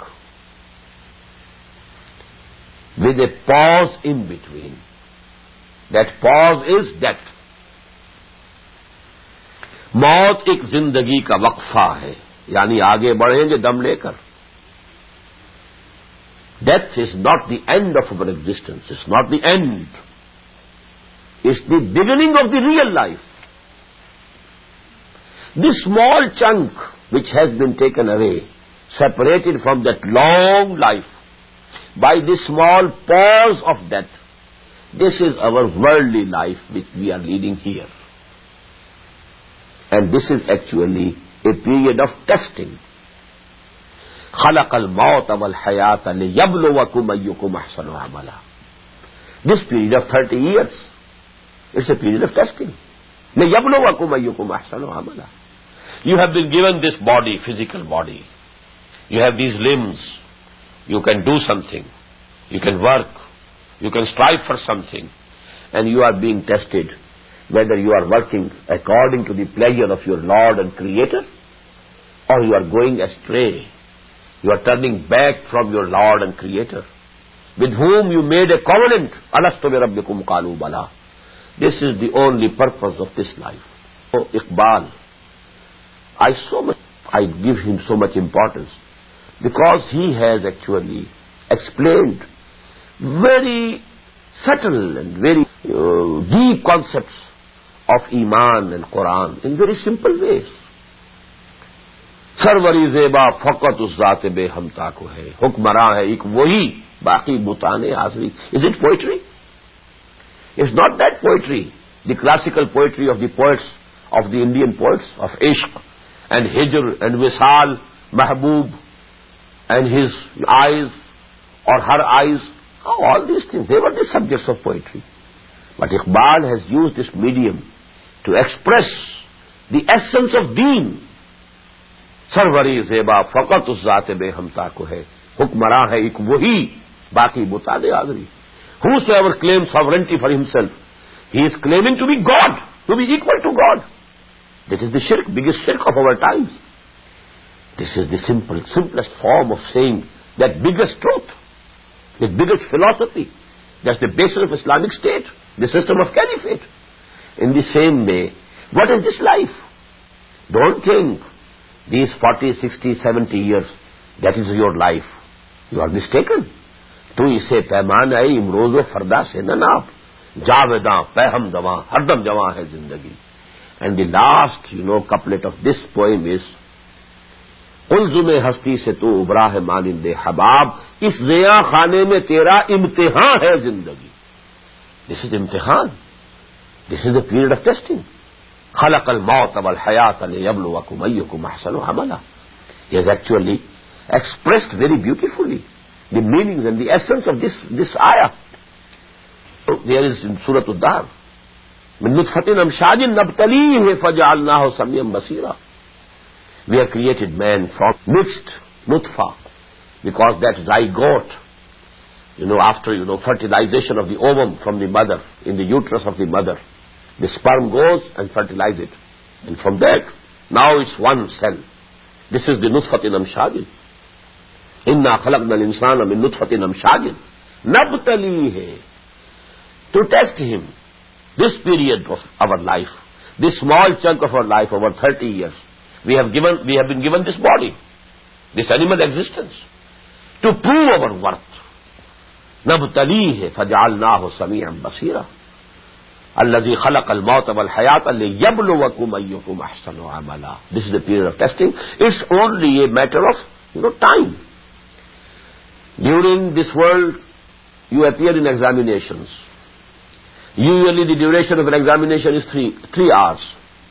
with a pause in between. That pause is death. मौत एक जिंदगी का वक्फा है, यानी आगे बढ़ेंगे दम लेकर. Death is not the end of our existence. It's not the end. It's the beginning of the real life. This small chunk which has been taken away, separated from that long life by this small pause of death, this is our worldly life which we are leading here. And this is actually a period of testing. خَلَقَ الْمَوْتَ وَالْحَيَاةَ لِيَبْلُوَكُمْ أَيُّكُمْ أَحْسَنُ عَمَلًا. This period of 30 years, it's a period of testing. لِيَبْلُوَكُمْ أَيُّكُمْ أَحْسَنُ عَمَلًا. You have been given this body, physical body. You have these limbs. You can do something. You can work. You can strive for something. And you are being tested whether you are working according to the pleasure of your Lord and Creator, or you are going astray. You are turning back from your Lord and Creator, with whom you made a covenant. Alastu bi rabbikum qalu bala. This is the only purpose of this life. Oh, Iqbal, I give him so much importance, because he has actually explained very subtle and very deep concepts of Iman and Quran in very simple ways. Sarwari Zeba फ़क़त उस ज़ात बेहमता को है, हुक्मरां है एक वही, बाकी बुताने आज़री. Is it poetry? It's not that poetry, the classical poetry of the poets, of the Indian poets, of Ishq and Hijr and Wisal, Mahbub and his eyes or her eyes, all these things, they were the subjects of poetry. But Iqbal has used this medium to express the essence of deen. Sarwari Zeba फ़क़त उस ज़ात बेहमता को है, हुक्मरां है एक वही, बाकी बुताने आज़री. Whosoever claims sovereignty for himself, he is claiming to be God, to be equal to God. This is the shirk, biggest shirk of our times. This is the simplest form of saying that biggest truth, the biggest philosophy. That's the basis of Islamic State, the system of caliphate. In the same way, what is this life? Don't think these 40, 60, 70 years, that is your life. You are mistaken. Tu ise पैमान है इमरोज़ो फरदा से न नाप, जावेदां पैहम दवा हरदम जवां है जिंदगी. And the last, couplet of this poem is, उल्ज़ुम हस्ती से तू उबरा है मानिंदे हबाब, इस ज़िया खाने में तेरा इम्तिहान है जिंदगी. This is imtihan. This is the period of testing. خلق الموت والحياة ليبلوكم أيكم أحسن عملا. He has actually expressed very beautifully the meanings and the essence of this ayah. There is in Surah Ad-Dahr, min nutfatin amshajin nabtalihi faja'alnahu samiyyan basira. We have created man from mixed nutfa, because that zygote, after fertilization of the ovum from the mother, in the uterus of the mother, the sperm goes and fertilizes it. And from that, now it's one cell. This is the nutfatin amshajin. Inna khalaqna al-insana min nutfatin amshajin nabtalihi. To test him, this period of our life, this small chunk of our life, over 30 years, we have been given this body, this animal existence, to prove our worth. Nabtalihi faja'alnahu sami'an basira. الذي خلق الموت والحياة ليبلوكم أيكم أحسن عملا. This is the period of testing. It's only a matter of time. During this world, you appear in examinations. Usually the duration of an examination is 3 hours.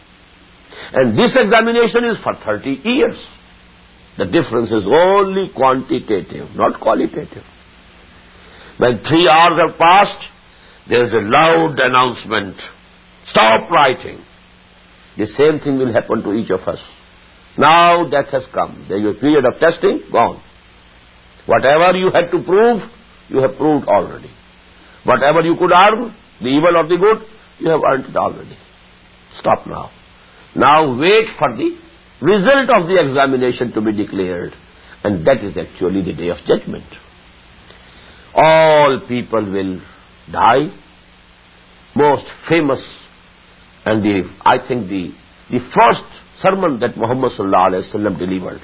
And this examination is for 30 years. The difference is only quantitative, not qualitative. When 3 hours have passed, there is a loud announcement. Stop writing. The same thing will happen to each of us. Now death has come. There is a period of testing, gone. Whatever you had to prove, you have proved already. Whatever you could earn, the evil or the good, you have earned it already. Stop now. Now wait for the result of the examination to be declared. And that is actually the day of judgment. All people will die. Most famous and I think the first sermon that Muhammad sallallahu alaihi wasallam delivered,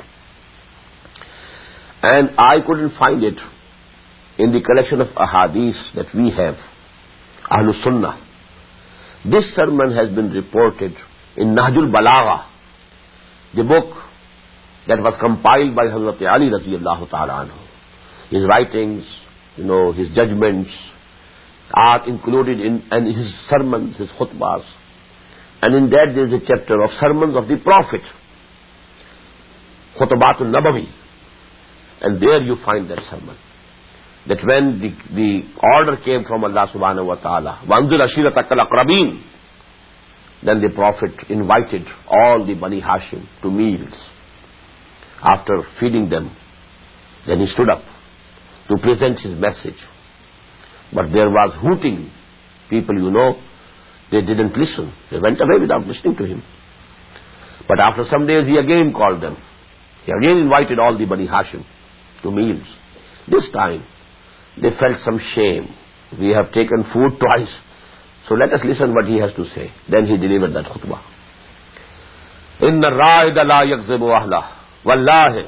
and I couldn't find it in the collection of ahadith that we have, Ahlus Sunnah. This sermon has been reported in Nahjul Balagha, the book that was compiled by Hazrat Ali radiyallahu ta'ala anhu. His writings, his judgments are included in and his sermons, his khutbahs. And in that there is a chapter of sermons of the Prophet, Khutbatul Nabawi. And there you find that sermon. That when the order came from Allah subhanahu wa ta'ala, وَأَنزِلْ عَشِيرَتَكَ الْأَقْرَبِينَ, then the Prophet invited all the Bani Hashim to meals. After feeding them, then he stood up to present his message. But there was hooting. People, they didn't listen. They went away without listening to him. But after some days, he again called them. He again invited all the Bani Hashim to meals. This time, they felt some shame. We have taken food twice. So let us listen what he has to say. Then he delivered that khutbah. إِنَّ الرَّائِدَ لَا يَكْذِبُ أَهْلَهُ وَاللَّهِ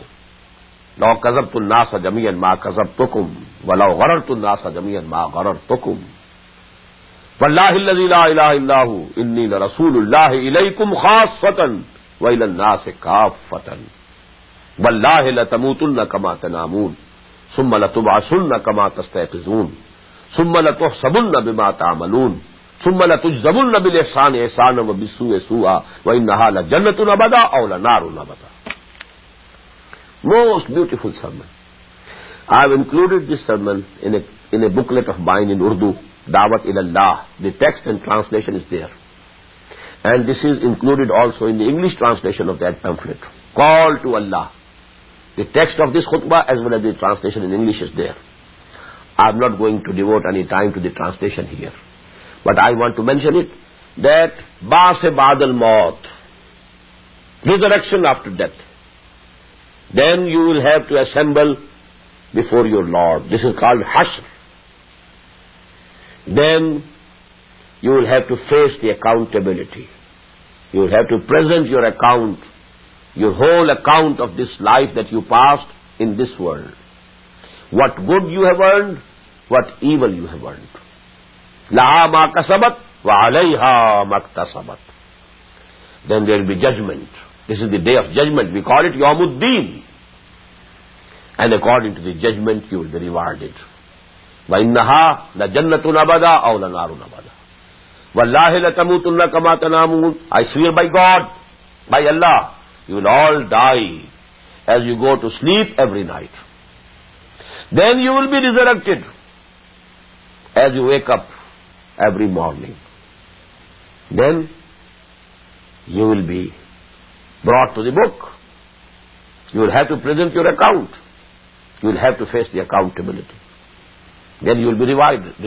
لَوْ كَذَبْتُ النَّاسَ جَمِيعًا مَا كَذَبْتُكُمْ وَلَوْ غَرَرْتُ النَّاسَ جَمِيعًا مَا غَرَرْتُكُمْ Wallahi alladhi la ilaha illahu inni la rasulullahi ilaykum khassatan wa ila an-nasi kaffatan. Wallahi la tamutunna kama tanamun summa la tub'asunna kama tastayqizun summa la tuhsabunna bima ta'malun summa la tujzamunna bil ihsani ihsanan wa bis su'i su'a wa innaha la jannatun abada aw la narun abada. Most beautiful sermon. I have included this sermon in a booklet of mine in Urdu, Dawat ila Allah. The text and translation is there. And this is included also in the English translation of that pamphlet. Call to Allah. The text of this khutbah as well as the translation in English is there. I am not going to devote any time to the translation here. But I want to mention it, that Ba'as Ba'd al-Maut, resurrection after death. Then you will have to assemble before your Lord. This is called Hashr. Then you will have to face the accountability. You will have to present your account, your whole account of this life that you passed in this world. What good you have earned, what evil you have earned. Laha ma kasabat wa alayha maktasabat. Then there will be judgment. This is the day of judgment. We call it Yawmuddin. And according to the judgment, you will be rewarded. وَإِنَّهَا لَجَنَّةٌ أَبَدًا أَوْ لَنَارٌ أَبَدًا وَاللَّهِ لَتَمُوتُنَّ كَمَا تَنَامُونَ. I swear by God, by Allah, you will all die as you go to sleep every night. Then you will be resurrected as you wake up every morning. Then you will be brought to the book. You will have to present your account. You will have to face the accountability. Then you will be rewarded.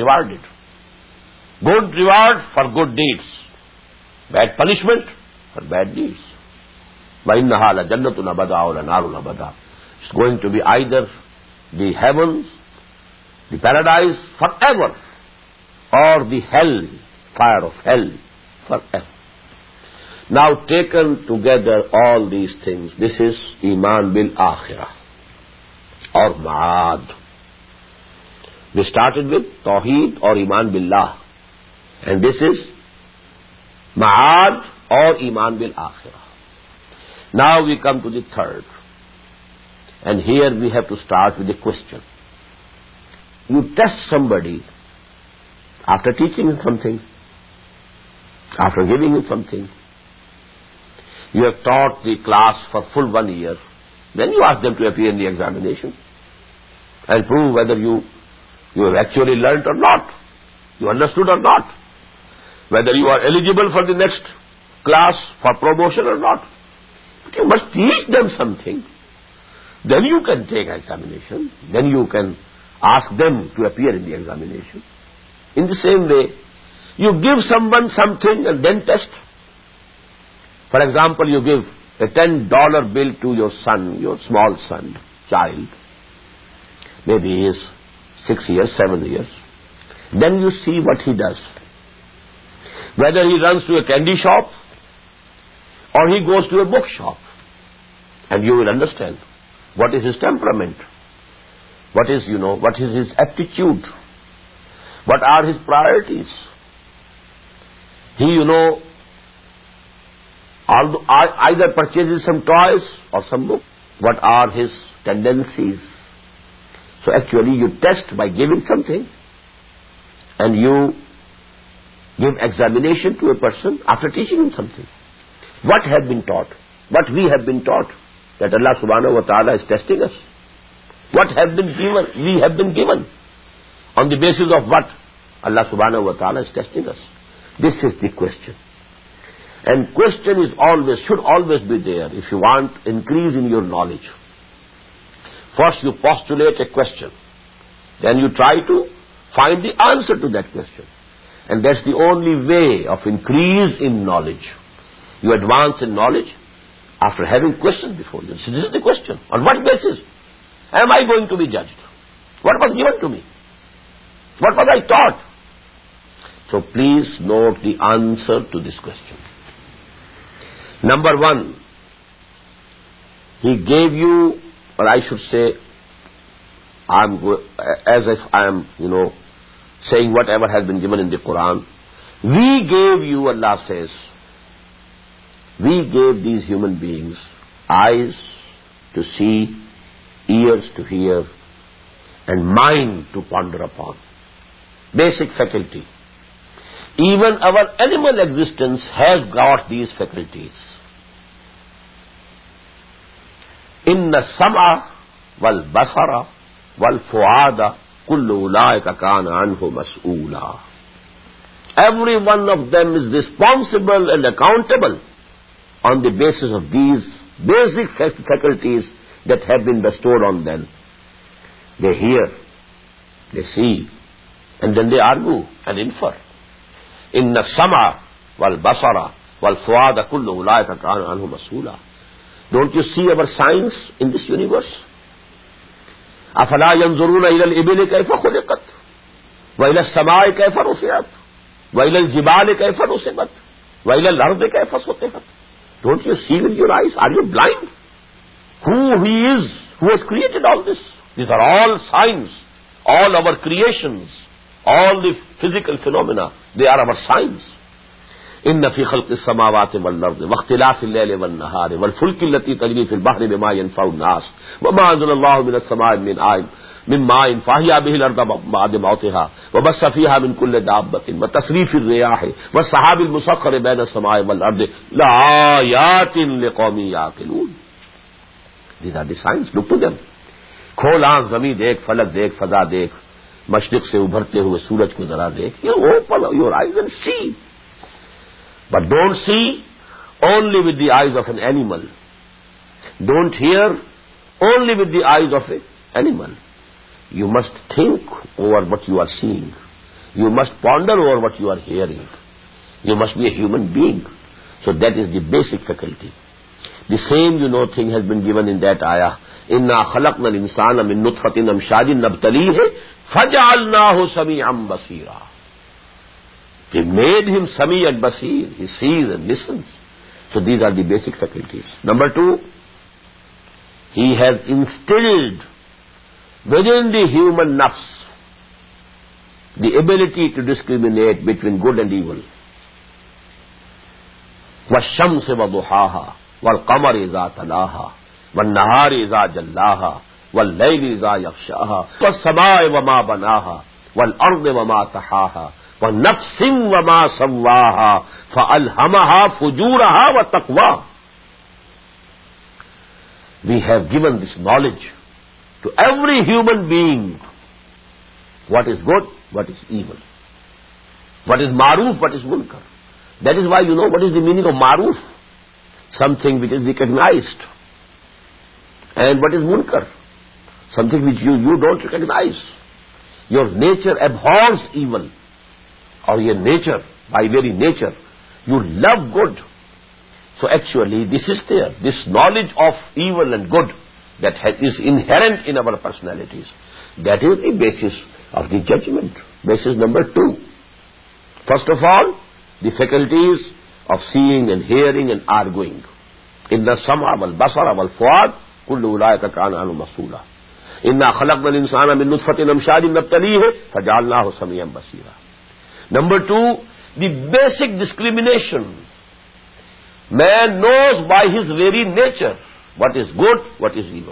Good reward for good deeds. Bad punishment for bad deeds. وَإِنَّهَا لَجَنَّةٌ أَبَدًا أَوْ لَنَارٌ أَبَدًا. It's going to be either the heavens, the paradise forever, or the hell, fire of hell forever. Now taken together all these things, this is Iman bil Akhirah or Ma'ad. We started with Tawheed or Iman Billah, and this is Ma'ad or Iman bil Akhirah. Now we come to the third, and here we have to start with a question. You test somebody after teaching him something, after giving him something. You have taught the class for full 1 year. Then you ask them to appear in the examination and prove whether you have actually learnt or not, you understood or not, whether you are eligible for the next class for promotion or not. But you must teach them something. Then you can take examination. Then you can ask them to appear in the examination. In the same way, you give someone something and then test. For example, you give a $10 bill to your son, your small son, child. Maybe he is 6 years, 7 years. Then you see what he does. Whether he runs to a candy shop or he goes to a bookshop. And you will understand what is his temperament. What is his aptitude. What are his priorities. He, either purchases some toys or some book. What are his tendencies? So actually you test by giving something, and you give examination to a person after teaching him something. What have been taught? What we have been taught? That Allah subhanahu wa ta'ala is testing us. What have been given? We have been given. On the basis of what? Allah subhanahu wa ta'ala is testing us. This is the question. And question should always be there if you want increase in your knowledge. First you postulate a question. Then you try to find the answer to that question. And that's the only way of increase in knowledge. You advance in knowledge after having questions before you. So this is the question. On what basis am I going to be judged? What was given to me? What was I taught? So please note the answer to this question. Number one, he gave you, or I should say, as if I am, saying whatever has been given in the Quran. We gave you, Allah says, we gave these human beings eyes to see, ears to hear, and mind to ponder upon. Basic faculty. Even our animal existence has got these faculties. Inna sam'a wal basara wal fu'ada kullu ulaika kana anhu mas'oola. Every one of them is responsible and accountable on the basis of these basic faculties that have been bestowed on them. They hear, they see, and then they argue and infer. Inna sam'a wal basara wal fu'ada kullu ulaika kana anhu mas'oola. Don't you see our signs in this universe? أَفَلَا يَنْظُرُونَ إِلَى الْإِبِلِ كَيْفَ خُلِقَتْ وَإِلَى السَّمَاءِ كَيْفَ رُفِعَتْ وَإِلَى الْجِبَالِ كَيْفَ نُصِبَتْ وَإِلَى الْأَرْضِ كَيْفَ سُطِحَتْ. Don't you see with your eyes? Are you blind? Who He is, who has created all this? These are all signs, all our creations, all the physical phenomena, they are our signs. إن في خلق السماوات والأرض واختلاف الليل والنهار والفلك التي تجري في البحر بما ينفع الناس وما أنزل الله من السماء من ماء فأحيا به الأرض بعد موتها وبث فيها من كل دابة وتصريف الرياح والسحاب المسخر بين السماء والأرض لآيات لقوم يعقلون. These are the signs. Look to them. खोल आंख, ज़मीन देख, फलक देख, फजा देख, मशरिक से उभरते हुए सूरज को जरा देख. You open your eyes and see. But don't see only with the eyes of an animal. Don't hear only with the eyes of an animal. You must think over what you are seeing. You must ponder over what you are hearing. You must be a human being. So that is the basic faculty. The same, thing has been given in that ayah. إِنَّا خَلَقْنَا الْإِنسَانَ مِن نُطْفَةٍ أَمْشَاجٍ نَبْتَلِيهِ فَجَعَلْنَاهُ سَمِيعًا بَصِيرًا. He made him Sami and Basir. He sees and listens. So these are the basic faculties. Number 2, He has instilled within the human nafs the ability to discriminate between good and evil. وَالشَّمْسِ وَضُحَاهَا وَالْقَمَرِ إِذَا تَلَاهَا وَالنَّهَارِ إِذَا جَلَّاهَا وَاللَّيْلِ إِذَا يَغْشَاهَا وَالسَّمَاءِ وَمَا بَنَاهَا وَالْأَرْضِ وَمَا طَحَاهَا وَنَفْسٍ وَمَا سَوَّاهَا فَأَلْهَمَهَا فُجُورَهَا وَتَقْوَاهَا. We have given this knowledge to every human being. What is good, what is evil. What is maruf, what is munkar. That is why what is the meaning of maruf? Something which is recognized. And what is munkar? Something which you don't recognize. Your nature abhors evil. Or your nature, by very nature, you love good. So actually, this is there. This knowledge of evil and good that is inherent in our personalities. That is the basis of the judgment. Basis number 2. First of all, the faculties of seeing and hearing and arguing. Inna sam'a wal basara wal fuad kullu ulaika kana anhu mas'oola. Inna khalaqna al-insana min nutfatin amshajin nabtalihi faja'alnahu samiyan basira. Number 2, the basic discrimination. Man knows by his very nature what is good, what is evil.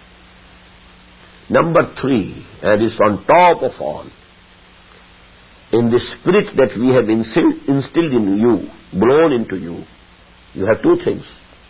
Number 3, and is on top of all, in the spirit that we have instilled in you, blown into you, you have 2 things.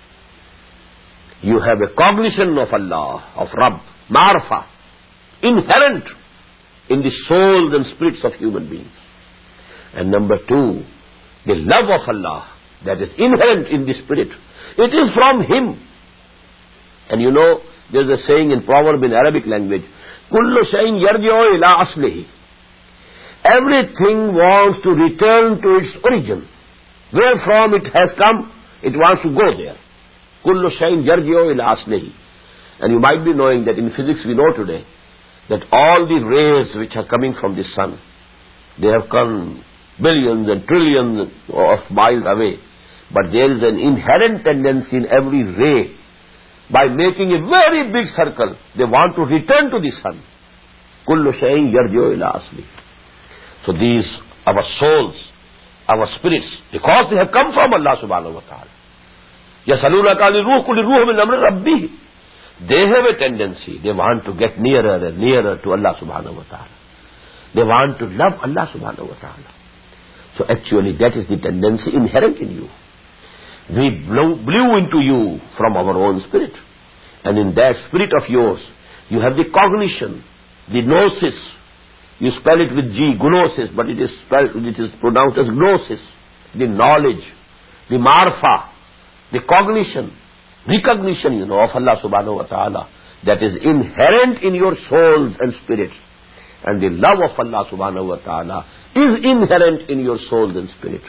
You have a cognition of Allah, of Rabb, Ma'rifah, inherent in the souls and spirits of human beings. And number 2, the love of Allah that is inherent in the spirit. It is from Him. And there's a saying in proverb in Arabic language, kullu shay'in yarji'u ila aslihi. Everything wants to return to its origin. Where from it has come, it wants to go there. Kullu shay'in yarji'u ila aslihi. And you might be knowing that in physics we know today that all the rays which are coming from the sun, they have come billions and trillions of miles away. But there is an inherent tendency in every ray. By making a very big circle, they want to return to the sun. Kullu shay'in yarji'u ila asli. So these, our souls, our spirits, because they have come from Allah subhanahu wa ta'ala. يَسَأَلُونَكَ عَنِ الرُّوحِ قُلِ الرُّوحُ مِنْ أَمْرِ رَبِّهِ. They have a tendency, they want to get nearer and nearer to Allah subhanahu wa ta'ala. They want to love Allah subhanahu wa ta'ala. So actually that is the tendency inherent in you. We blew into you from our own spirit. And in that spirit of yours, you have the cognition, the gnosis. You spell it with G, gnosis, but it is pronounced as gnosis. The knowledge, the marfa, the cognition, recognition, of Allah subhanahu wa ta'ala, that is inherent in your souls and spirits. And the love of Allah subhanahu wa ta'ala is inherent in your souls and spirit.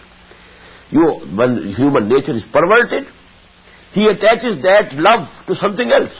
When human nature is perverted, he attaches that love to something else.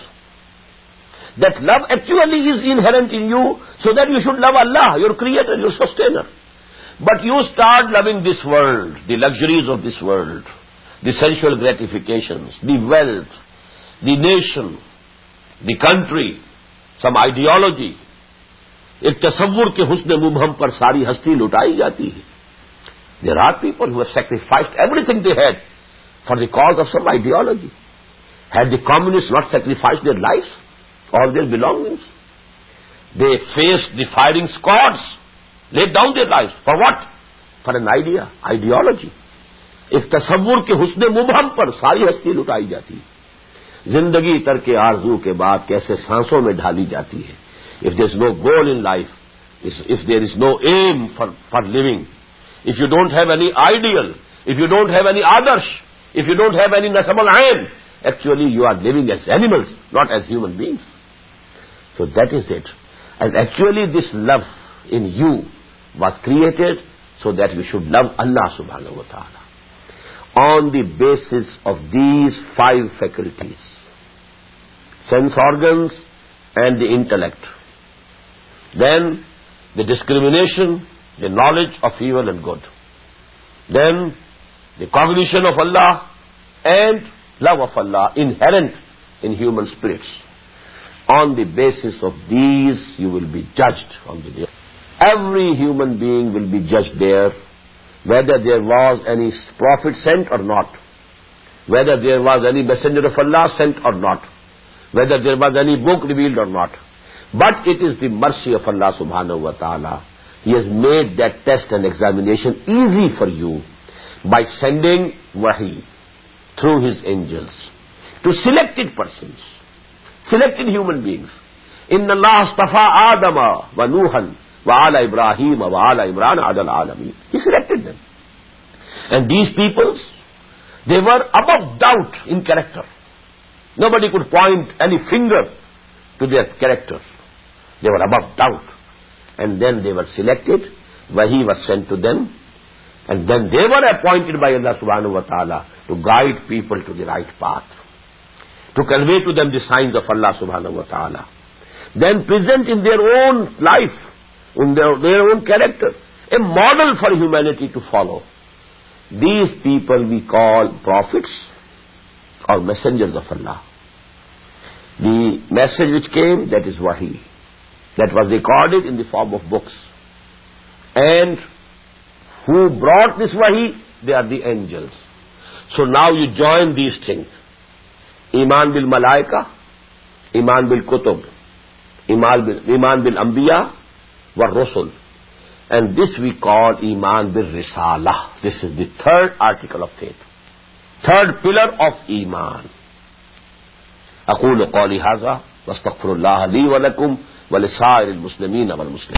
That love actually is inherent in you, so that you should love Allah, your creator, your sustainer. But you start loving this world, the luxuries of this world, the sensual gratifications, the wealth, the nation, the country, some ideology. एक तसव्वुर के हुस्न मुबहम पर सारी हस्ती लुटाई जाती है. There are people who have sacrificed everything they had for the cause of some ideology. Had the communists not sacrificed their lives, all their belongings, they faced the firing squads, laid down their lives. For what? For an idea, ideology. एक तसव्वुर के हुस्न मुबहम पर सारी हस्ती लुटाई जाती है. जिंदगी तरके आरजू के बाद कैसे सांसों में ढाली जाती है. If there is no goal in life, if there is no aim for living, if you don't have any ideal, if you don't have any adarsh, if you don't have any nasab al-ain, actually you are living as animals, not as human beings. So that is it. And actually this love in you was created so that you should love Allah subhanahu wa ta'ala. On the basis of these 5 faculties, sense organs and the intellect, then the discrimination, the knowledge of evil and good, then the cognition of Allah and love of Allah inherent in human spirits. On the basis of these you will be judged on the day. Every human being will be judged there, whether there was any prophet sent or not, whether there was any messenger of Allah sent or not, whether there was any book revealed or not. But it is the mercy of Allah subhanahu wa ta'ala. He has made that test and examination easy for you by sending wahi through His angels to selected persons, selected human beings. Inna Allah astafa Adama wa Nuhan wa ala Ibrahim wa ala Imran adal alamin. He selected them. And these peoples, they were above doubt in character. Nobody could point any finger to their character. They were above doubt. And then they were selected, wahi was sent to them, and then they were appointed by Allah subhanahu wa ta'ala to guide people to the right path, to convey to them the signs of Allah subhanahu wa ta'ala, then present in their own life, in their own character, a model for humanity to follow. These people we call prophets or messengers of Allah. The message which came, that is wahi. That was recorded in the form of books. And who brought this wahi? They are the angels. So now you join these things. Iman bil malaika, Iman bil kutub, Iman bil anbiya wa rusul. And this we call Iman bil risalah. This is the 3rd article of faith. 3rd pillar of Iman. أقول قولي هذا واستغفر الله لي ولكم ولسائر المسلمين والمسلمات.